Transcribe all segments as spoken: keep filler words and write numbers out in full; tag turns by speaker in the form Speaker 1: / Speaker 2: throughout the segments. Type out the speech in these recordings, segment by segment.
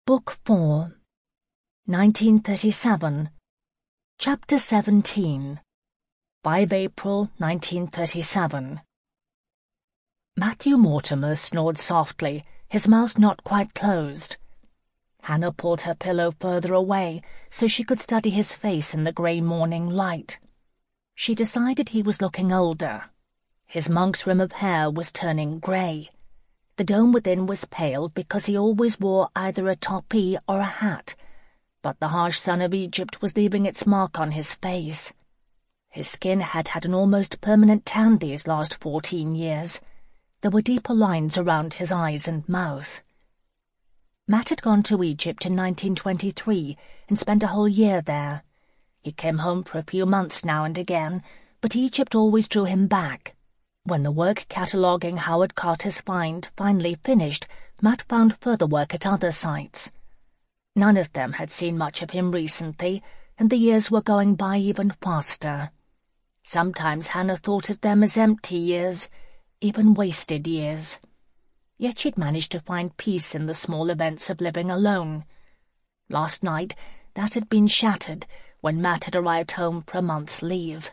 Speaker 1: Book four, nineteen thirty-seven, Chapter seventeen, five April nineteen thirty-seven. Matthew Mortimer snored softly, his mouth not quite closed. Hannah pulled her pillow further away so she could study his face in the grey morning light. She decided he was looking older. His monk's rim of hair was turning grey. The dome within was pale because he always wore either a topi or a hat, but the harsh sun of Egypt was leaving its mark on his face. His skin had had an almost permanent tan these last fourteen years. There were deeper lines around his eyes and mouth. Matt had gone to Egypt in nineteen twenty-three and spent a whole year there. He came home for a few months now and again, but Egypt always drew him back. When the work cataloguing Howard Carter's find finally finished, Matt found further work at other sites. None of them had seen much of him recently, and the years were going by even faster. Sometimes Hannah thought of them as empty years, even wasted years. Yet she'd managed to find peace in the small events of living alone. Last night, that had been shattered when Matt had arrived home for a month's leave.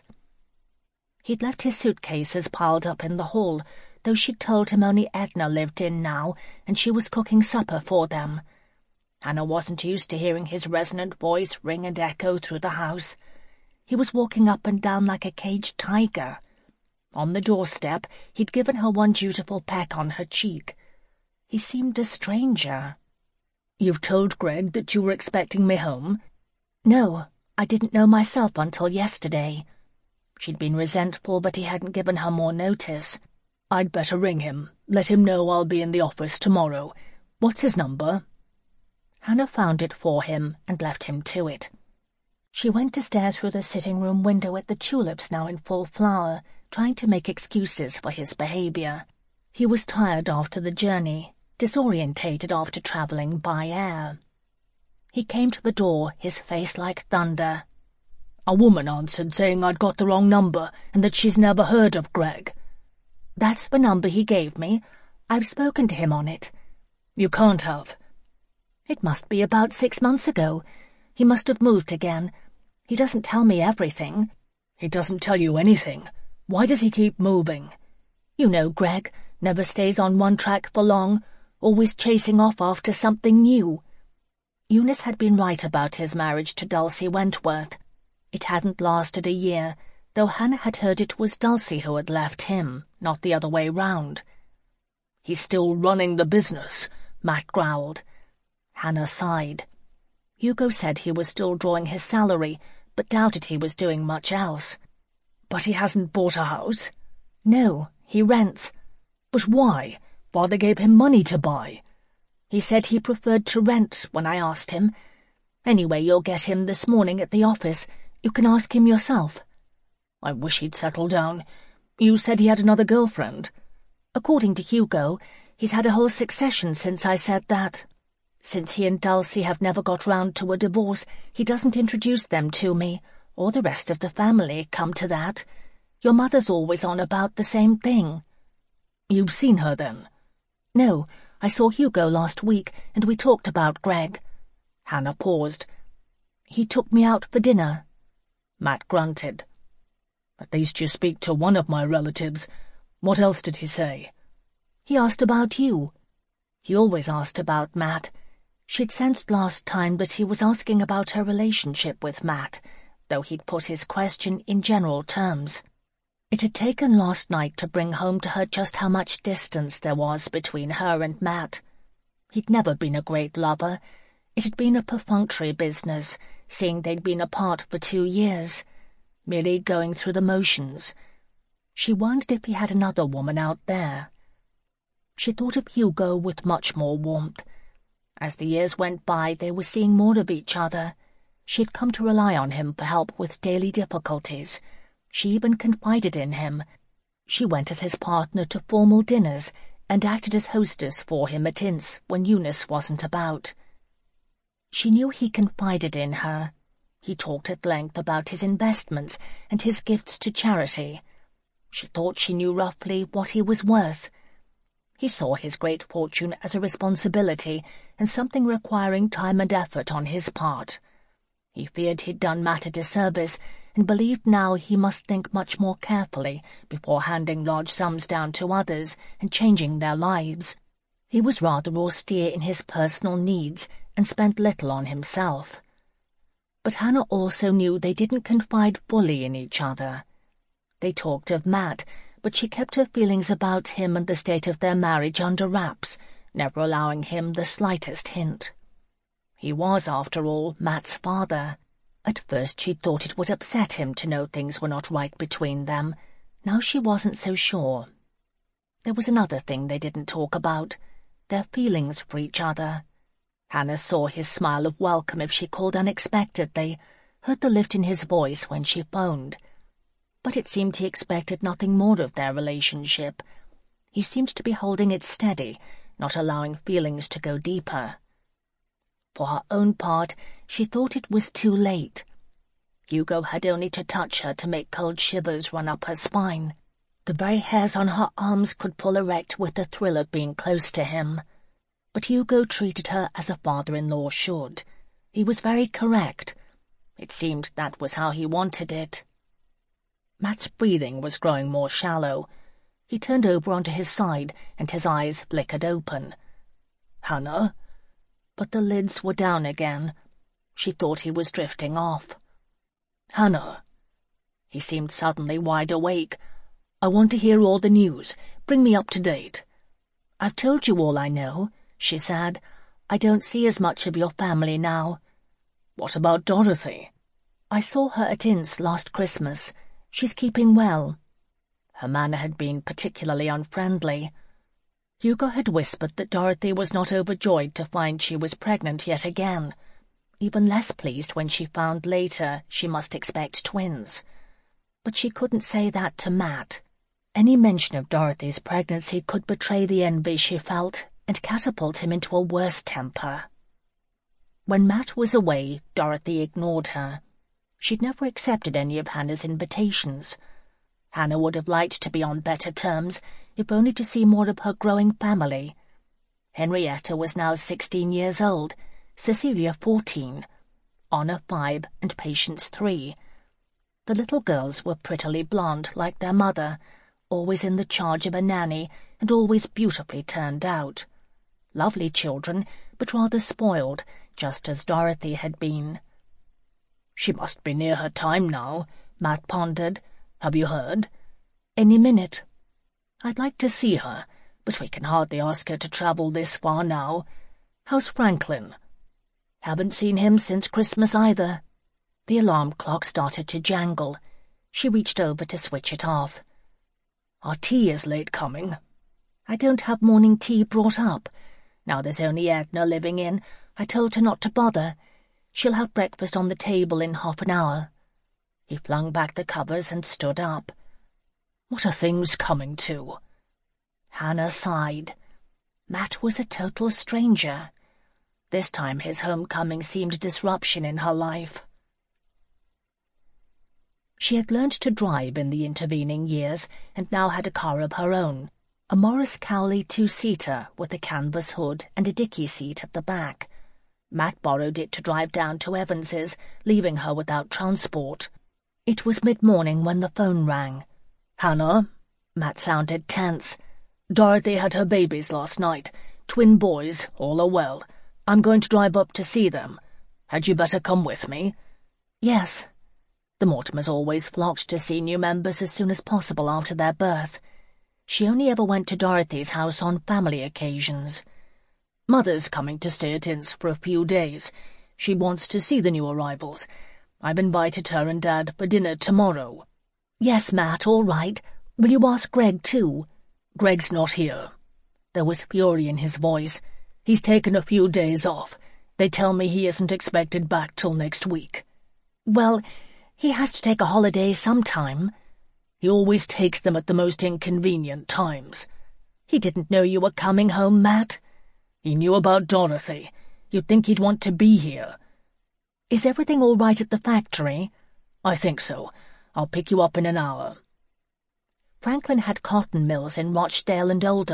Speaker 1: He'd left his suitcases piled up in the hall, though she'd told him only Edna lived in now, and she was cooking supper for them. Hannah wasn't used to hearing his resonant voice ring and echo through the house. He was walking up and down like a caged tiger. On the doorstep, he'd given her one dutiful peck on her cheek. He seemed a stranger.
Speaker 2: "You've told Greg that you were expecting me home?"
Speaker 1: "No, I didn't know myself until yesterday." She'd been resentful, but he hadn't given her more notice.
Speaker 2: "I'd better ring him. Let him know I'll be in the office tomorrow. What's his number?"
Speaker 1: Hannah found it for him and left him to it. She went to stare through the sitting-room window at the tulips now in full flower, trying to make excuses for his behaviour. He was tired after the journey, disorientated after travelling by air. He came to the door, his face like thunder.
Speaker 2: "A woman answered saying I'd got the wrong number and that she's never heard of Greg."
Speaker 1: "That's the number he gave me. I've spoken to him on it."
Speaker 2: "You can't have."
Speaker 1: "It must be about six months ago. He must have moved again. He doesn't tell me everything."
Speaker 2: "He doesn't tell you anything? Why does he keep moving?"
Speaker 1: "You know Greg, never stays on one track for long, always chasing off after something new." Eunice had been right about his marriage to Dulcie Wentworth. It hadn't lasted a year, though Hannah had heard it was Dulcie who had left him, not the other way round.
Speaker 2: "He's still running the business," Matt growled.
Speaker 1: Hannah sighed. Hugo said he was still drawing his salary, but doubted he was doing much else.
Speaker 2: "But he hasn't bought a house?"
Speaker 1: "No, he rents."
Speaker 2: "But why? Father gave him money to buy."
Speaker 1: "He said he preferred to rent when I asked him. Anyway, you'll get him this morning at the office. You can ask him yourself."
Speaker 2: "I wish he'd settle down. You said he had another girlfriend."
Speaker 1: "According to Hugo, he's had a whole succession since I said that. Since he and Dulcie have never got round to a divorce, he doesn't introduce them to me, or the rest of the family, come to that. Your mother's always on about the same thing."
Speaker 2: "You've seen her, then?"
Speaker 1: "No, I saw Hugo last week, and we talked about Greg."
Speaker 2: Hannah paused.
Speaker 1: "He took me out for dinner."
Speaker 2: Matt grunted. "At least you speak to one of my relatives. What else did he say?"
Speaker 1: "He asked about you." He always asked about Matt. She'd sensed last time that he was asking about her relationship with Matt, though he'd put his question in general terms. It had taken last night to bring home to her just how much distance there was between her and Matt. He'd never been a great lover. It had been a perfunctory business, seeing they'd been apart for two years, merely going through the motions. She wondered if he had another woman out there. She thought of Hugo with much more warmth. As the years went by, they were seeing more of each other. She had come to rely on him for help with daily difficulties. She even confided in him. She went as his partner to formal dinners and acted as hostess for him at Ince when Eunice wasn't about. She knew he confided in her. He talked at length about his investments and his gifts to charity. She thought she knew roughly what he was worth. He saw his great fortune as a responsibility and something requiring time and effort on his part. He feared he'd done Matt a disservice, and believed now he must think much more carefully before handing large sums down to others and changing their lives. He was rather austere in his personal needs and spent little on himself. But Hannah also knew they didn't confide fully in each other. They talked of Matt, but she kept her feelings about him and the state of their marriage under wraps, never allowing him the slightest hint. He was, after all, Matt's father. At first she thought it would upset him to know things were not right between them. Now she wasn't so sure. There was another thing they didn't talk about, their feelings for each other. Hannah saw his smile of welcome if she called unexpectedly, heard the lift in his voice when she phoned. But it seemed he expected nothing more of their relationship. He seemed to be holding it steady, not allowing feelings to go deeper. For her own part, she thought it was too late. Hugo had only to touch her to make cold shivers run up her spine. The very hairs on her arms could pull erect with the thrill of being close to him. But Hugo treated her as a father-in-law should. He was very correct. It seemed that was how he wanted it. Matt's breathing was growing more shallow. He turned over onto his side, and his eyes flickered open. "Hannah?" But the lids were down again. She thought he was drifting off. "Hannah." He seemed suddenly wide awake. "I want to hear all the news. Bring me up to date." "I've told you all I know," she said. "I don't see as much of your family now." "What about Dorothy?" "I saw her at Ince last Christmas. She's keeping well." Her manner had been particularly unfriendly. Hugo had whispered that Dorothy was not overjoyed to find she was pregnant yet again, even less pleased when she found later she must expect twins. But she couldn't say that to Matt. Any mention of Dorothy's pregnancy could betray the envy she felt and catapult him into a worse temper. When Matt was away, Dorothy ignored her. She'd never accepted any of Hannah's invitations. Hannah would have liked to be on better terms, if only to see more of her growing family. Henrietta was now sixteen years old, Cecilia fourteen, Honor five, and Patience three. The little girls were prettily blonde, like their mother, always in the charge of a nanny, and always beautifully turned out. Lovely children, but rather spoiled, just as Dorothy had been. "She must be near her time now," Matt pondered. "Have you heard?" "Any minute." "I'd like to see her, but we can hardly ask her to travel this far now. How's Franklin?" "Haven't seen him since Christmas either." The alarm clock started to jangle. She reached over to switch it off. "Our tea is late coming." "I don't have morning tea brought up. Now there's only Edna living in. I told her not to bother. She'll have breakfast on the table in half an hour." He flung back the covers and stood up. "What are things coming to?" Hannah sighed. Matt was a total stranger. This time his homecoming seemed a disruption in her life. She had learned to drive in the intervening years, and now had a car of her own, a Morris Cowley two-seater with a canvas hood and a dicky seat at the back. Matt borrowed it to drive down to Evans's, leaving her without transport. It was mid-morning when the phone rang. "Hannah?" Matt sounded tense. "Dorothy had her babies last night. Twin boys, all are well. I'm going to drive up to see them. Had you better come with me?" "Yes." The Mortimers always flocked to see new members as soon as possible after their birth. She only ever went to Dorothy's house on family occasions. "Mother's coming to stay at Ince for a few days. She wants to see the new arrivals. I've invited her and Dad for dinner tomorrow." "Yes, Matt, all right. Will you ask Greg, too?" "Greg's not here." There was fury in his voice. "He's taken a few days off. They tell me he isn't expected back till next week." "Well, he has to take a holiday sometime." "He always takes them at the most inconvenient times." "He didn't know you were coming home, Matt." "He knew about Dorothy. You'd think he'd want to be here." "Is everything all right at the factory?" "I think so. I'll pick you up in an hour." Franklin had cotton mills in Rochdale and Oldham,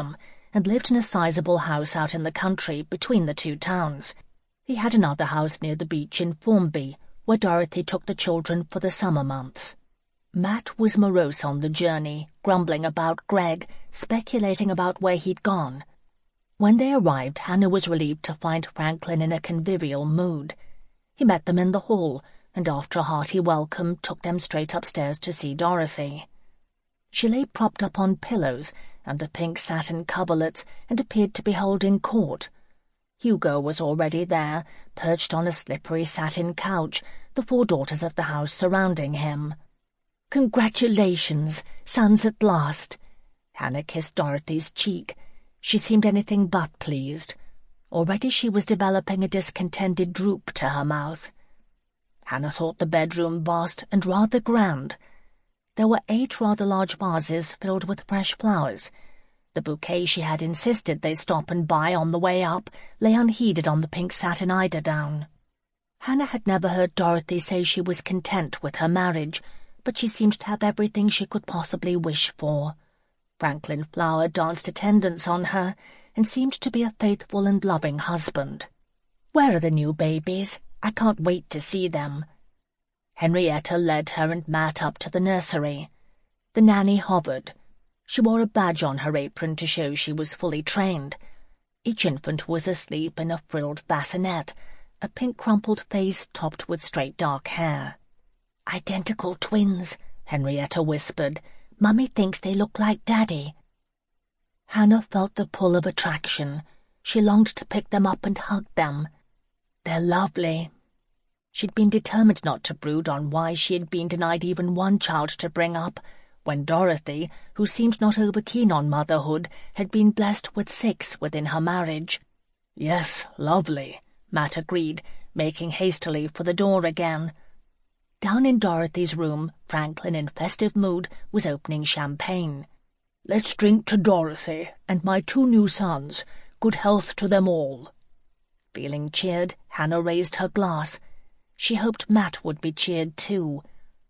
Speaker 1: and lived in a sizable house out in the country between the two towns. He had another house near the beach in Formby, where Dorothy took the children for the summer months. Matt was morose on the journey, grumbling about Greg, speculating about where he'd gone. When they arrived, Hannah was relieved to find Franklin in a convivial mood. He met them in the hall, and after a hearty welcome took them straight upstairs to see Dorothy. She lay propped up on pillows, under pink satin coverlets, and appeared to be holding court. Hugo was already there, perched on a slippery satin couch, the four daughters of the house surrounding him. "Congratulations, sons at last." Hannah kissed Dorothy's cheek. She seemed anything but pleased. Already she was developing a discontented droop to her mouth. Hannah thought the bedroom vast and rather grand. There were eight rather large vases filled with fresh flowers. The bouquet she had insisted they stop and buy on the way up lay unheeded on the pink satin eiderdown. Hannah had never heard Dorothy say she was content with her marriage, but she seemed to have everything she could possibly wish for. Franklin Flower danced attendance on her, and seemed to be a faithful and loving husband. "Where are the new babies? I can't wait to see them." Henrietta led her and Matt up to the nursery. The nanny hovered. She wore a badge on her apron to show she was fully trained. Each infant was asleep in a frilled bassinet, a pink crumpled face topped with straight dark hair. "Identical twins," Henrietta whispered. "Mummy thinks they look like Daddy." Hannah felt the pull of attraction. She longed to pick them up and hug them. "They're lovely." She'd been determined not to brood on why she had been denied even one child to bring up, when Dorothy, who seemed not over-keen on motherhood, had been blessed with six within her marriage. "Yes, lovely," Matt agreed, making hastily for the door again. Down in Dorothy's room, Franklin, in festive mood, was opening champagne. "Let's drink to Dorothy and my two new sons. Good health to them all." Feeling cheered, Hannah raised her glass. She hoped Matt would be cheered too.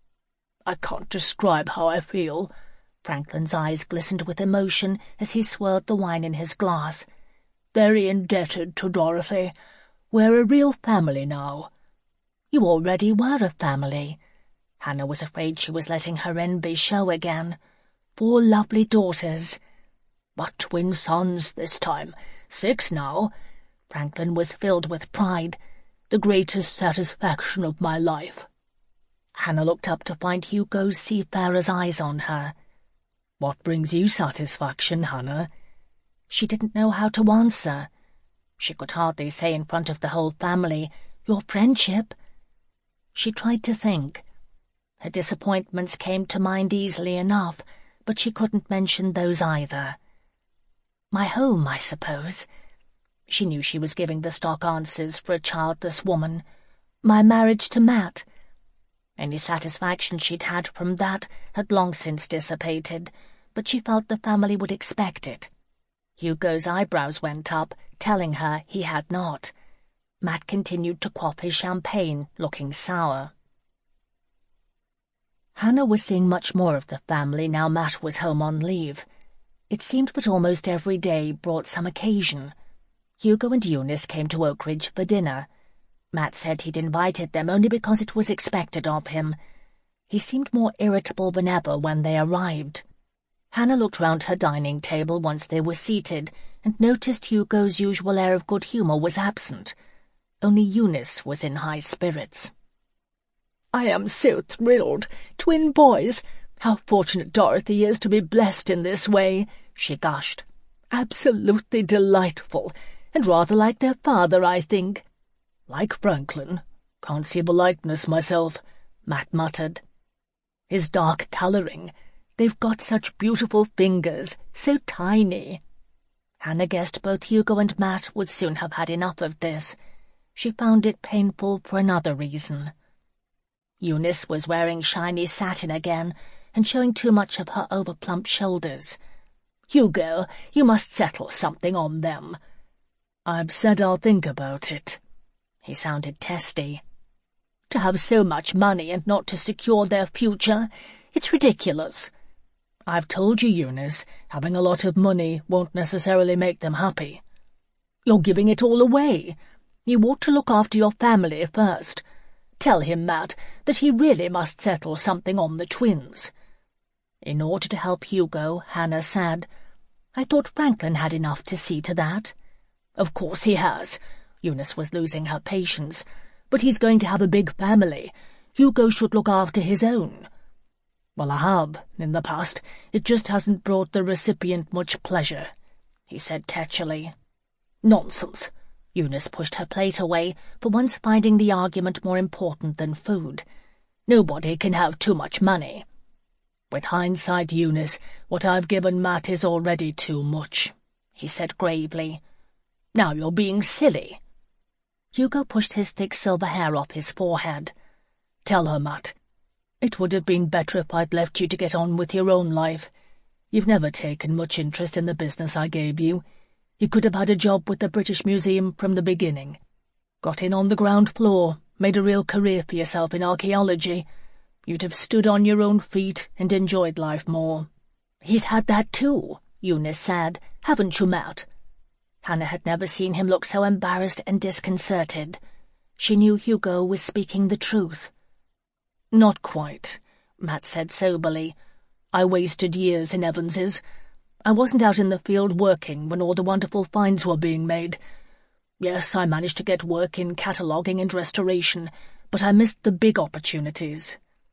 Speaker 1: "I can't describe how I feel." Franklin's eyes glistened with emotion as he swirled the wine in his glass. "Very indebted to Dorothy. We're a real family now." "You already were a family." Hannah was afraid she was letting her envy show again. "Four lovely daughters." "But twin sons this time. Six now." Franklin was filled with pride. "The greatest satisfaction of my life." Hannah looked up to find Hugo's seafarer's eyes on her. "What brings you satisfaction, Hannah?" She didn't know how to answer. She could hardly say in front of the whole family, "Your friendship." She tried to think. Her disappointments came to mind easily enough, but she couldn't mention those either. "My home, I suppose." She knew she was giving the stock answers for a childless woman. "My marriage to Matt." Any satisfaction she'd had from that had long since dissipated, but she felt the family would expect it. Hugo's eyebrows went up, telling her he had not. Matt continued to quaff his champagne, looking sour. Hannah was seeing much more of the family now Matt was home on leave. It seemed that almost every day brought some occasion. Hugo and Eunice came to Oakridge for dinner. Matt said he'd invited them only because it was expected of him. He seemed more irritable than ever when they arrived. Hannah looked round her dining table once they were seated, and noticed Hugo's usual air of good humour was absent. Only Eunice was in high spirits. "I am so thrilled! Twin boys! How fortunate Dorothy is to be blessed in this way!" she gushed. "Absolutely delightful, and rather like their father, I think." "Like Franklin. Can't see the likeness myself," Matt muttered. "His dark colouring. They've got such beautiful fingers, so tiny." Hannah guessed both Hugo and Matt would soon have had enough of this. She found it painful for another reason. Eunice was wearing shiny satin again, and showing too much of her over-plump shoulders. "Hugo, you must settle something on them." "I've said I'll think about it." He sounded testy. "To have so much money and not to secure their future, it's ridiculous."
Speaker 2: I've told you, Eunice, having a lot of money won't necessarily make them happy. You're giving it all away. You ought to look after your family first. Tell him, Matt, that he really must settle something on the twins."
Speaker 1: In order to help Hugo, Hannah said, "I thought Franklin had enough to see to that."
Speaker 2: "Of course he has." Eunice was losing her patience. "But he's going to have a big family. Hugo should look after his own." "Well, I have, in the past. It just hasn't brought the recipient much pleasure," he said tetchily. "Nonsense." Eunice pushed her plate away, for once finding the argument more important than food. "Nobody can have too much money." "With hindsight, Eunice, what I've given Matt is already too much," he said gravely. "Now you're being silly."
Speaker 1: Hugo pushed his thick silver hair off his forehead.
Speaker 2: "Tell her, Matt. It would have been better if I'd left you to get on with your own life. You've never taken much interest in the business I gave you. You could have had a job with the British Museum from the beginning. Got in on the ground floor, made a real career for yourself in archaeology. You'd have stood on your own feet and enjoyed life more."
Speaker 1: "He's had that too," Eunice said. "Haven't you, Matt?" Hannah had never seen him look so embarrassed and disconcerted. She knew Hugo was speaking the truth.
Speaker 2: "Not quite," Matt said soberly. "I wasted years in Evans's. I wasn't out in the field working when all the wonderful finds were being made. Yes, I managed to get work in cataloguing and restoration, but I missed the big opportunities."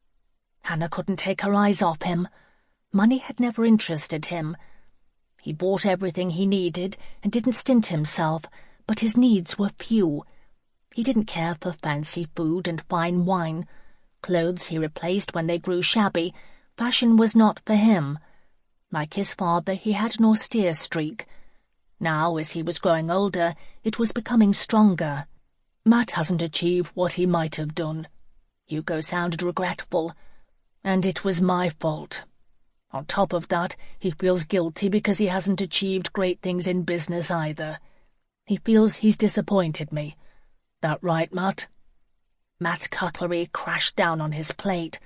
Speaker 1: Hannah couldn't take her eyes off him. Money had never interested him. He bought everything he needed and didn't stint himself, but his needs were few. He didn't care for fancy food and fine wine. Clothes he replaced when they grew shabby. Fashion was not for him. Like his father, he had an austere streak. Now, as he was growing older, it was becoming stronger.
Speaker 2: "Matt hasn't achieved what he might have done." Hugo sounded regretful. "And it was my fault. On top of that, he feels guilty because he hasn't achieved great things in business either. He feels he's disappointed me. That right, Matt?"
Speaker 1: Matt's cutlery crashed down on his plate.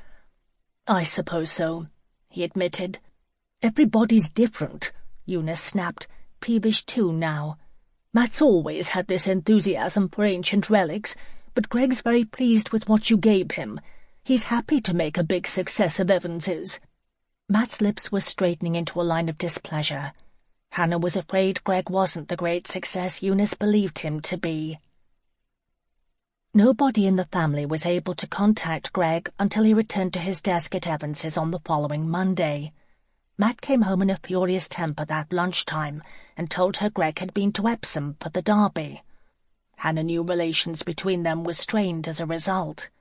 Speaker 2: "I suppose so," he admitted.
Speaker 1: "Everybody's different," Eunice snapped, peevish too now.
Speaker 2: "Matt's always had this enthusiasm for ancient relics, but Greg's very pleased with what you gave him. He's happy to make a big success of Evans's."
Speaker 1: Matt's lips were straightening into a line of displeasure. Hannah was afraid Greg wasn't the great success Eunice believed him to be. Nobody in the family was able to contact Greg until he returned to his desk at Evans's on the following Monday. Matt came home in a furious temper that lunchtime and told her Greg had been to Epsom for the derby. Hannah knew relations between them were strained as a result.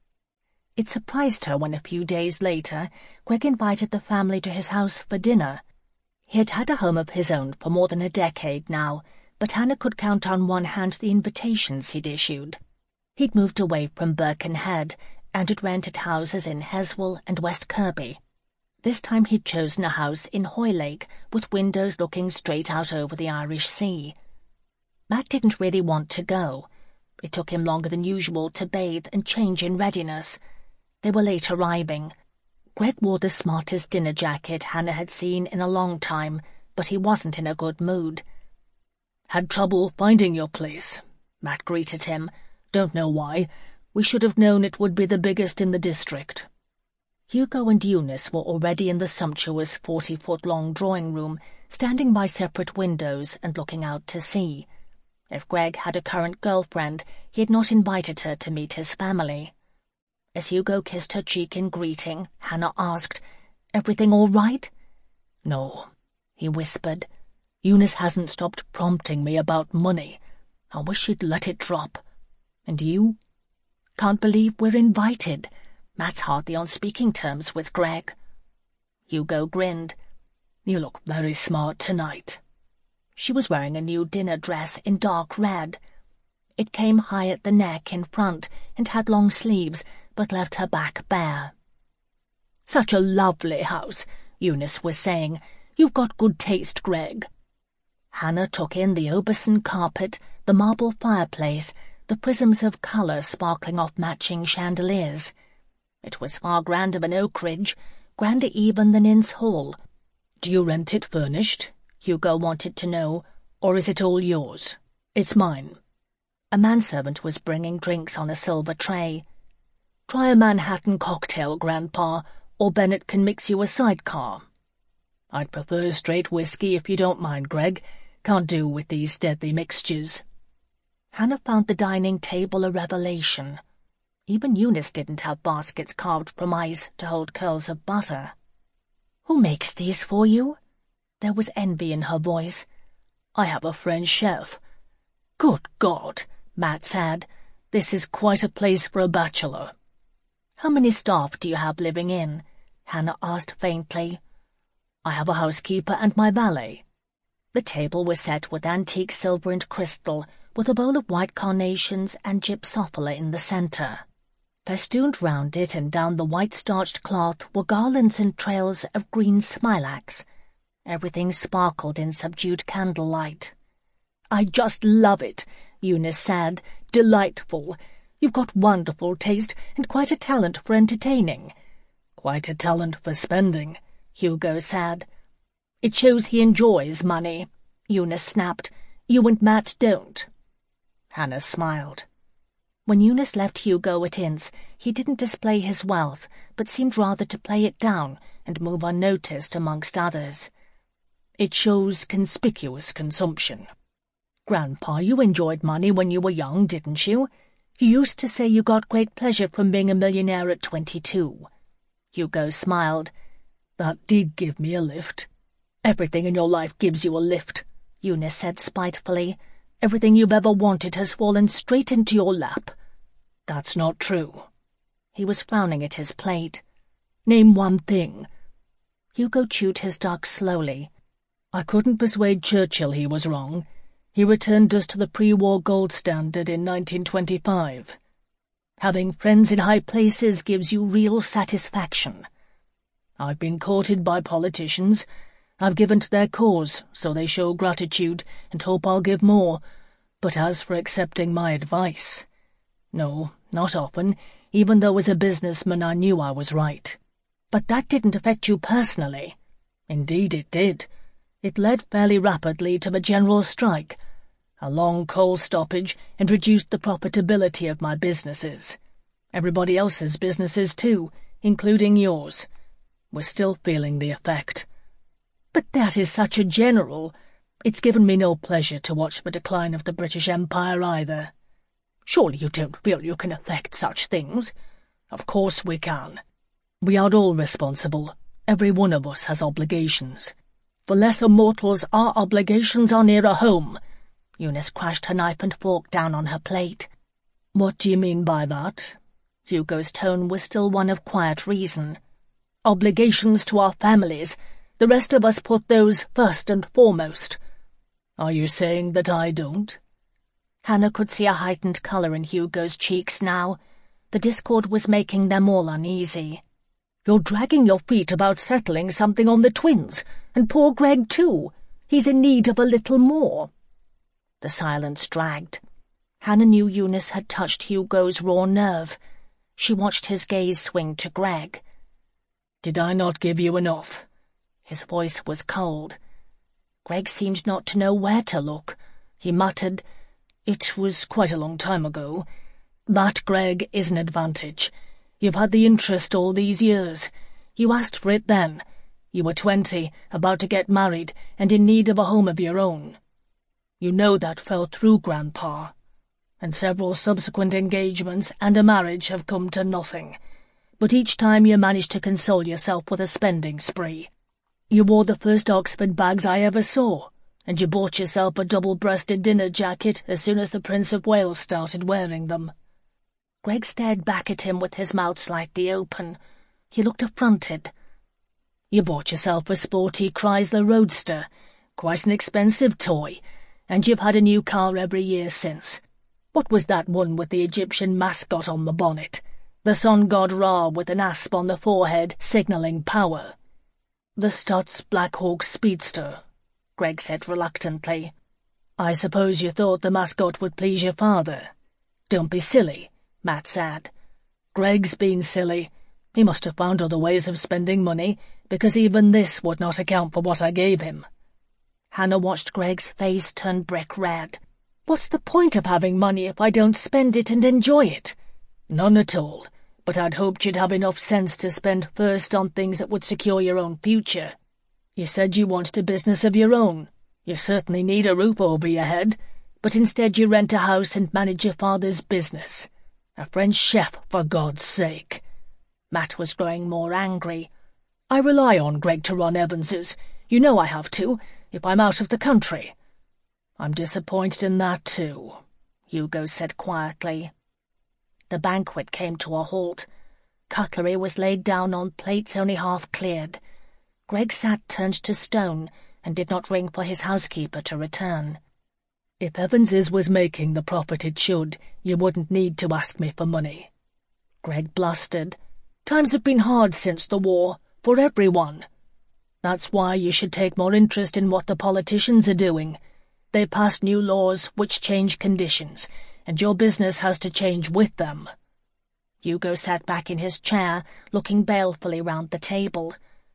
Speaker 1: It surprised her when a few days later Greg invited the family to his house for dinner. He had had a home of his own for more than a decade now, but Hannah could count on one hand the invitations he'd issued. He'd moved away from Birkenhead and had rented houses in Heswell and West Kirby. This time he'd chosen a house in Hoylake, with windows looking straight out over the Irish Sea. Matt didn't really want to go. It took him longer than usual to bathe and change in readiness. They were late arriving. Greg wore the smartest dinner jacket Hannah had seen in a long time, but he wasn't in a good mood.
Speaker 2: "Had trouble finding your place," Matt greeted him. "Don't know why. We should have known it would be the biggest in the district."
Speaker 1: Hugo and Eunice were already in the sumptuous forty-foot-long drawing-room, standing by separate windows and looking out to sea. If Greg had a current girlfriend, he had not invited her to meet his family. As Hugo kissed her cheek in greeting, Hannah asked, "Everything all right?"
Speaker 2: "No," he whispered. "Eunice hasn't stopped prompting me about money. I wish she'd let it drop. And you?"
Speaker 1: "Can't believe we're invited. Matt's hardly on speaking terms with Greg."
Speaker 2: Hugo grinned. "You look very smart tonight."
Speaker 1: She was wearing a new dinner dress in dark red. It came high at the neck in front and had long sleeves, but left her back bare.
Speaker 2: "Such a lovely house," Eunice was saying. "You've got good taste, Greg."
Speaker 1: Hannah took in the Oberson carpet, the marble fireplace, the prisms of colour sparkling off matching chandeliers. It was far grander than Oak Ridge, grander even than Inns Hall,
Speaker 2: Do you rent it furnished? Hugo wanted to know. Or is it all yours? It's mine.
Speaker 1: A manservant was bringing drinks on a silver tray. Try a Manhattan cocktail, Grandpa, or Bennett can mix you a sidecar.
Speaker 2: I'd prefer straight whiskey if you don't mind, Greg. Can't do with these deadly mixtures.
Speaker 1: Hannah found the dining table a revelation. Even Eunice didn't have baskets carved from ice to hold curls of butter. Who makes these for you? There was envy in her voice.
Speaker 2: I have a French chef. Good God, Matt said. This is quite a place for a bachelor.
Speaker 1: How many staff do you have living in? Hannah asked faintly.
Speaker 2: I have a housekeeper and my valet.
Speaker 1: The table was set with antique silver and crystal, with a bowl of white carnations and gypsophila in the centre. Festooned round it and down the white starched cloth were garlands and trails of green smilax. Everything sparkled in subdued candlelight.
Speaker 2: I just love it, Eunice said. Delightful. You've got wonderful taste and quite a talent for entertaining. Quite a talent for spending, Hugo said.
Speaker 1: It shows he enjoys money, Eunice snapped. You and Matt don't.
Speaker 2: Hannah smiled.
Speaker 1: When Eunice left Hugo at Ince, he didn't display his wealth, but seemed rather to play it down and move unnoticed amongst others.
Speaker 2: It shows conspicuous consumption. Grandpa, you enjoyed money when you were young, didn't you? You used to say you got great pleasure from being a millionaire at twenty-two. Hugo smiled. That did give me a lift. Everything in your life gives you a lift, Eunice said spitefully. Everything you've ever wanted has fallen straight into your lap. That's not true.
Speaker 1: He was frowning at his plate.
Speaker 2: Name one thing.
Speaker 1: Hugo chewed his duck slowly.
Speaker 2: I couldn't persuade Churchill he was wrong. He returned us to the pre-war gold standard in nineteen twenty-five. Having friends in high places gives you real satisfaction. I've been courted by politicians. I've given to their cause, so they show gratitude and hope I'll give more. But as for accepting my advice, no, not often, even though as a businessman I knew I was right.
Speaker 1: But that didn't affect you personally.
Speaker 2: Indeed it did. It led fairly rapidly to the general strike. A long coal stoppage and reduced the profitability of my businesses. Everybody else's businesses too, including yours. We're still feeling the effect. But that is such a general. It's given me no pleasure to watch the decline of the British Empire either. Surely you don't feel you can affect such things? Of course we can. We are all responsible. Every one of us has obligations. For lesser mortals, our obligations are nearer home.
Speaker 1: Eunice crashed her knife and fork down on her plate.
Speaker 2: What do you mean by that?
Speaker 1: Hugo's tone was still one of quiet reason.
Speaker 2: Obligations to our families. The rest of us put those first and foremost. Are you saying that I don't?
Speaker 1: Hannah could see a heightened colour in Hugo's cheeks now. The discord was making them all uneasy.
Speaker 2: You're dragging your feet about settling something on the twins, and poor Greg too. He's in need of a little more.
Speaker 1: The silence dragged. Hannah knew Eunice had touched Hugo's raw nerve. She watched his gaze swing to Greg.
Speaker 2: Did I not give you enough?
Speaker 1: His voice was cold. Greg seemed not to know where to look. He muttered,
Speaker 2: It was quite a long time ago. That, Greg, is an advantage. You've had the interest all these years. You asked for it then. You were twenty, about to get married, and in need of a home of your own. You know that fell through, Grandpa. And several subsequent engagements and a marriage have come to nothing. But each time you managed to console yourself with a spending spree. You wore the first Oxford bags I ever saw, and you bought yourself a double-breasted dinner jacket as soon as the Prince of Wales started wearing them.
Speaker 1: Greg stared back at him with his mouth slightly open. He looked affronted.
Speaker 2: You bought yourself a sporty Chrysler Roadster, quite an expensive toy, and you've had a new car every year since. What was that one with the Egyptian mascot on the bonnet? The sun god Ra with an asp on the forehead signalling power. The Stutz Black Hawk Speedster, Greg said reluctantly. I suppose you thought the mascot would please your father. Don't be silly, Matt said. Greg's been silly. He must have found other ways of spending money, because even this would not account for what I gave him."
Speaker 1: Hannah watched Greg's face turn brick red.
Speaker 2: "What's the point of having money if I don't spend it and enjoy it?" "None at all, but I'd hoped you'd have enough sense to spend first on things that would secure your own future. You said you wanted a business of your own. You certainly need a roof over your head, but instead you rent a house and manage your father's business. A French chef, for God's sake."
Speaker 1: Matt was growing more angry.
Speaker 2: "I rely on Greg to run Evans's. You know I have to, if I'm out of the country." "I'm disappointed in that, too,"
Speaker 1: Hugo said quietly. The banquet came to a halt. Cutlery was laid down on plates only half cleared. Greg sat turned to stone and did not ring for his housekeeper to return.
Speaker 2: "If Evans's was making the profit it should, you wouldn't need to ask me for money."
Speaker 1: Greg blustered.
Speaker 2: "Times have been hard since the war, for everyone. That's why you should take more interest in what the politicians are doing. They pass new laws which change conditions, and your business has to change with them."
Speaker 1: Hugo sat back in his chair, looking balefully round the table.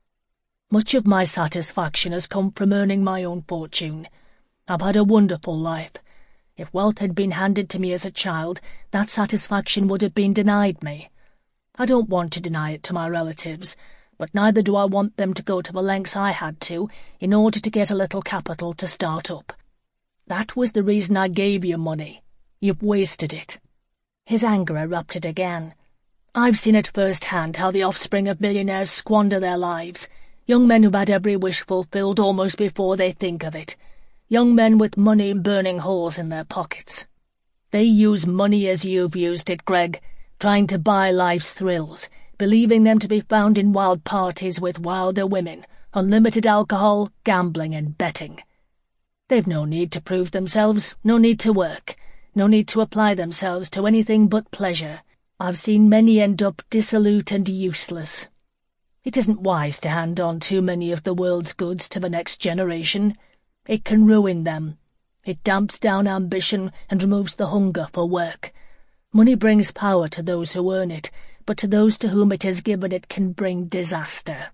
Speaker 2: "Much of my satisfaction has come from earning my own fortune. I've had a wonderful life. If wealth had been handed to me as a child, that satisfaction would have been denied me. I don't want to deny it to my relatives, but neither do I want them to go to the lengths I had to in order to get a little capital to start up. That was the reason I gave you money. You've wasted it."
Speaker 1: His anger erupted again.
Speaker 2: "I've seen it firsthand how the offspring of millionaires squander their lives. Young men who've had every wish fulfilled almost before they think of it. Young men with money burning holes in their pockets. They use money as you've used it, Greg, trying to buy life's thrills, believing them to be found in wild parties with wilder women, unlimited alcohol, gambling and betting. They've no need to prove themselves, no need to work, no need to apply themselves to anything but pleasure. I've seen many end up dissolute and useless. It isn't wise to hand on too many of the world's goods to the next generation. It can ruin them. It damps down ambition and removes the hunger for work. Money brings power to those who earn it, but to those to whom it is given it can bring disaster.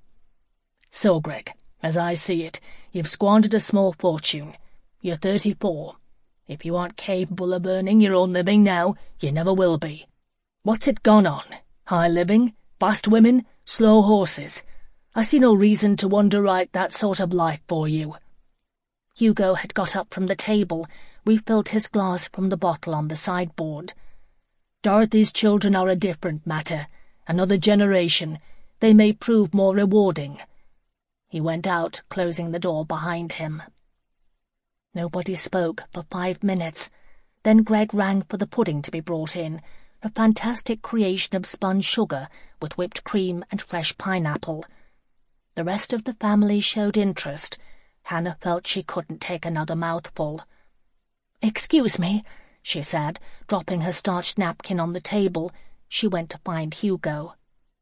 Speaker 2: So, Greg, as I see it, you've squandered a small fortune. You're thirty-four. If you aren't capable of earning your own living now, you never will be. What's it gone on? High living? Fast women? Slow horses? I see no reason to underwrite that sort of life for you."
Speaker 1: Hugo had got up from the table, refilled his glass from the bottle on the sideboard.
Speaker 2: "Dorothy's children are a different matter. Another generation. They may prove more rewarding."
Speaker 1: He went out, closing the door behind him. Nobody spoke for five minutes. Then Greg rang for the pudding to be brought in, a fantastic creation of spun sugar with whipped cream and fresh pineapple. The rest of the family showed interest. Hannah felt she couldn't take another mouthful.
Speaker 2: "Excuse me,"
Speaker 1: she said, dropping her starched napkin on the table. She went to find Hugo.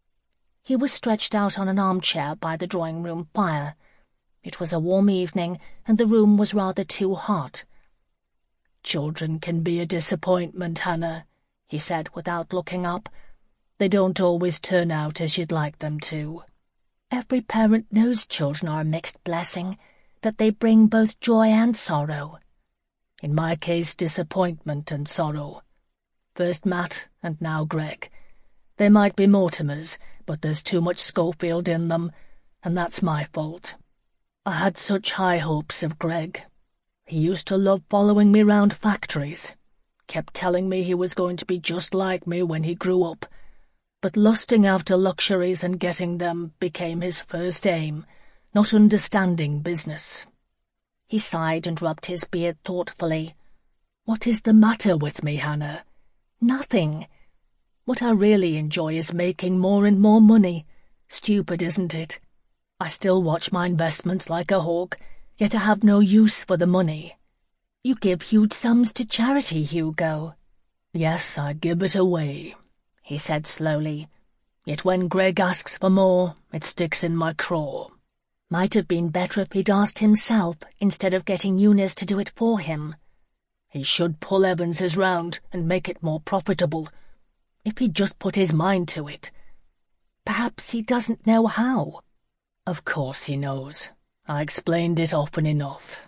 Speaker 1: He was stretched out on an armchair by the drawing-room fire. It was a warm evening, and the room was rather too hot.
Speaker 2: "Children can be a disappointment, Hannah," he said without looking up. "They don't always turn out as you'd like them to."
Speaker 1: "Every parent knows children are a mixed blessing, that they bring both joy and sorrow."
Speaker 2: "In my case, disappointment and sorrow. First Matt, and now Greg. They might be Mortimers, but there's too much Schofield in them, and that's my fault. I had such high hopes of Greg. He used to love following me round factories, kept telling me he was going to be just like me when he grew up, but lusting after luxuries and getting them became his first aim, not understanding business."
Speaker 1: He sighed and rubbed his beard thoughtfully.
Speaker 2: "What is the matter with me, Hannah?"
Speaker 1: "Nothing.
Speaker 2: What I really enjoy is making more and more money. Stupid, isn't it? I still watch my investments like a hawk, yet I have no use for the money."
Speaker 1: "You give huge sums to charity, Hugo."
Speaker 2: "Yes, I give it away," he said slowly. "Yet when Greg asks for more, it sticks in my craw."
Speaker 1: Might have been better if he'd asked himself, instead of getting Eunice to do it for him.
Speaker 2: He should pull Evans's round and make it more profitable, if he'd just put his mind to it.
Speaker 1: Perhaps he doesn't know how.
Speaker 2: Of course he knows. I explained it often enough.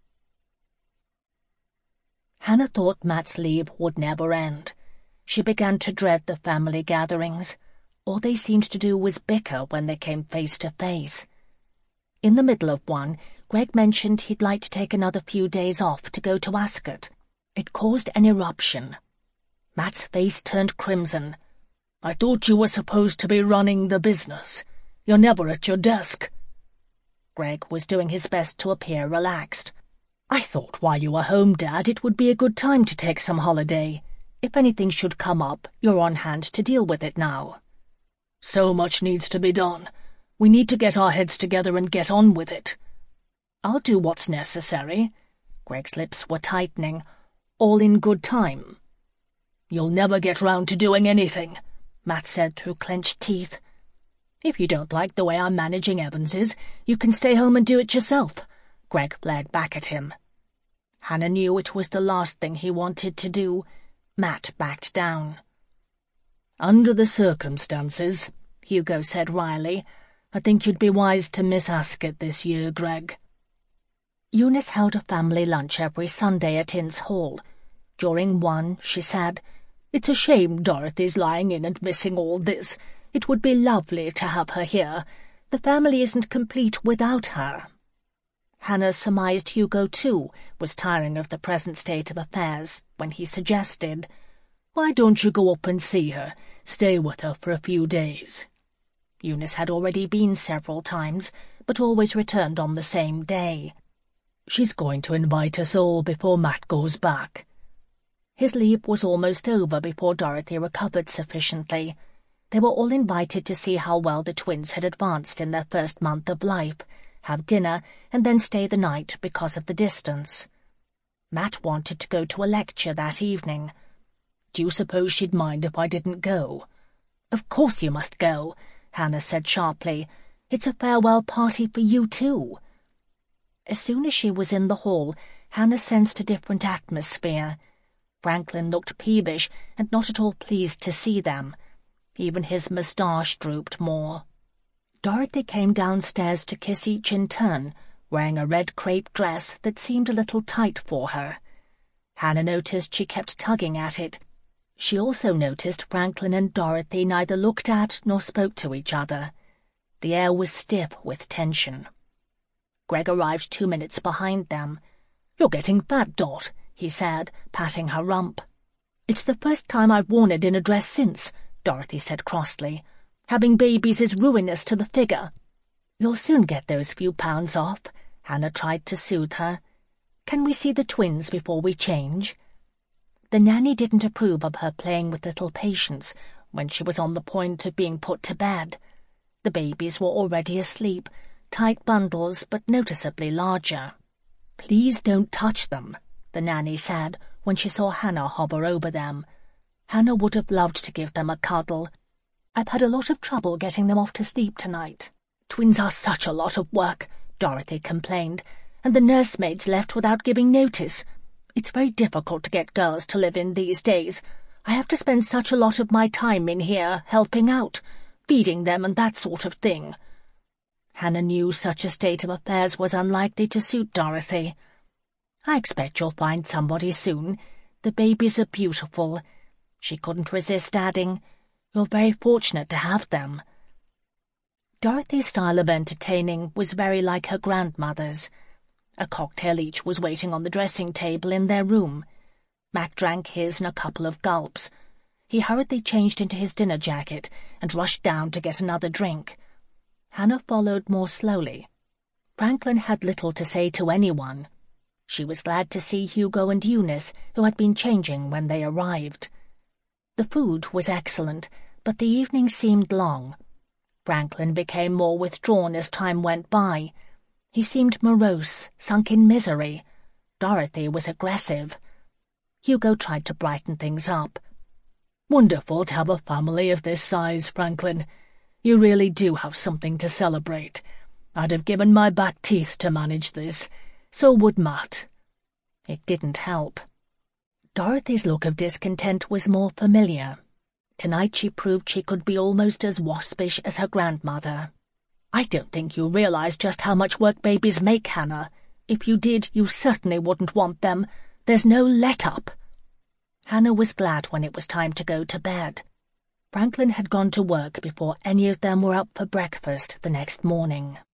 Speaker 1: Hannah thought Matt's leave would never end. She began to dread the family gatherings. All they seemed to do was bicker when they came face to face. In the middle of one, Greg mentioned he'd like to take another few days off to go to Ascot. It caused an eruption. Matt's face turned crimson.
Speaker 2: I thought you were supposed to be running the business. You're never at your desk.
Speaker 1: Greg was doing his best to appear relaxed.
Speaker 2: I thought while you were home, Dad, it would be a good time to take some holiday. If anything should come up, you're on hand to deal with it now. So much needs to be done. We need to get our heads together and get on with it. I'll do what's necessary. Greg's lips were tightening. All in good time. You'll never get round to doing anything, Matt said through clenched teeth. If you don't like the way I'm managing Evans's, you can stay home and do it yourself, Greg flared back at him. Hannah knew it was the last thing he wanted to do. Matt backed down. Under the circumstances, Hugo said wryly, I think you'd be wise to miss Ascot this year, Greg.
Speaker 1: Eunice held a family lunch every Sunday at Ince Hall. During one, she said,
Speaker 2: It's a shame Dorothy's lying in and missing all this. It would be lovely to have her here. The family isn't complete without her.
Speaker 1: Hannah surmised Hugo, too, was tiring of the present state of affairs when he suggested,
Speaker 2: Why don't you go up and see her, stay with her for a few days?
Speaker 1: Eunice had already been several times, but always returned on the same day.
Speaker 2: She's going to invite us all before Matt goes back.
Speaker 1: His leave was almost over before Dorothy recovered sufficiently. They were all invited to see how well the twins had advanced in their first month of life, have dinner, and then stay the night because of the distance. Matt wanted to go to a lecture that evening.
Speaker 2: Do you suppose she'd mind if I didn't go?
Speaker 1: Of course you must go, Hannah said sharply. It's a farewell party for you, too. As soon as she was in the hall, Hannah sensed a different atmosphere. Franklin looked peevish and not at all pleased to see them. Even his moustache drooped more. Dorothy came downstairs to kiss each in turn, wearing a red crepe dress that seemed a little tight for her. Hannah noticed she kept tugging at it. She also noticed Franklin and Dorothy neither looked at nor spoke to each other. The air was stiff with tension. Greg arrived two minutes behind them.
Speaker 2: "You're getting fat, Dot," he said, patting her rump.
Speaker 1: "It's the first time I've worn a dinner dress since," Dorothy said crossly. "Having babies is ruinous to the figure." "You'll soon get those few pounds off," Hannah tried to soothe her. "Can we see the twins before we change?" The nanny didn't approve of her playing with little Patience when she was on the point of being put to bed. The babies were already asleep, tight bundles but noticeably larger. "Please don't touch them," the nanny said when she saw Hannah hover over them. Hannah would have loved to give them a cuddle. "I've had a lot of trouble getting them off to sleep tonight." "Twins are such a lot of work," Dorothy complained, "and the nursemaids left without giving notice. It's very difficult to get girls to live in these days. I have to spend such a lot of my time in here helping out, feeding them and that sort of thing." Hannah knew such a state of affairs was unlikely to suit Dorothy. "I expect you'll find somebody soon. The babies are beautiful." She couldn't resist adding, "You're very fortunate to have them." Dorothy's style of entertaining was very like her grandmother's. A cocktail each was waiting on the dressing table in their room. Mac drank his in a couple of gulps. He hurriedly changed into his dinner jacket and rushed down to get another drink. Hannah followed more slowly. Franklin had little to say to anyone. She was glad to see Hugo and Eunice, who had been changing when they arrived. The food was excellent, but the evening seemed long. Franklin became more withdrawn as time went by. He seemed morose, sunk in misery. Dorothy was aggressive. Hugo tried to brighten things up.
Speaker 2: "Wonderful to have a family of this size, Franklin. You really do have something to celebrate. I'd have given my back teeth to manage this. So would Matt."
Speaker 1: It didn't help. Dorothy's look of discontent was more familiar. Tonight she proved she could be almost as waspish as her grandmother.
Speaker 2: I don't think you realize just how much work babies make, Hannah. If you did, you certainly wouldn't want them. There's no let-up."
Speaker 1: Hannah was glad when it was time to go to bed. Franklin had gone to work before any of them were up for breakfast the next morning.